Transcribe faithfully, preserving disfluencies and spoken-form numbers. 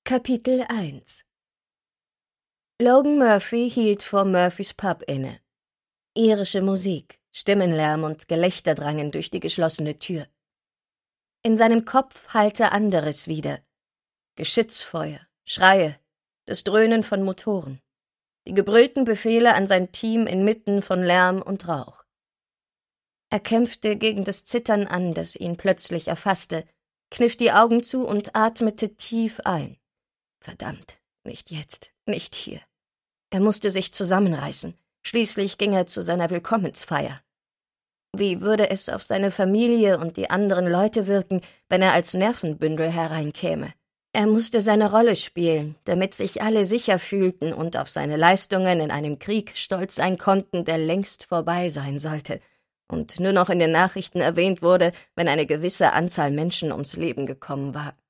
Kapitel eins Logan Murphy hielt vor Murphys Pub inne. Irische Musik, Stimmenlärm und Gelächter drangen durch die geschlossene Tür. In seinem Kopf hallte anderes wieder. Geschützfeuer, Schreie, das Dröhnen von Motoren, die gebrüllten Befehle an sein Team inmitten von Lärm und Rauch. Er kämpfte gegen das Zittern an, das ihn plötzlich erfasste, kniff die Augen zu und atmete tief ein. Verdammt, nicht jetzt, nicht hier. Er musste sich zusammenreißen. Schließlich ging er zu seiner Willkommensfeier. Wie würde es auf seine Familie und die anderen Leute wirken, wenn er als Nervenbündel hereinkäme? Er musste seine Rolle spielen, damit sich alle sicher fühlten und auf seine Leistungen in einem Krieg stolz sein konnten, der längst vorbei sein sollte und nur noch in den Nachrichten erwähnt wurde, wenn eine gewisse Anzahl Menschen ums Leben gekommen war.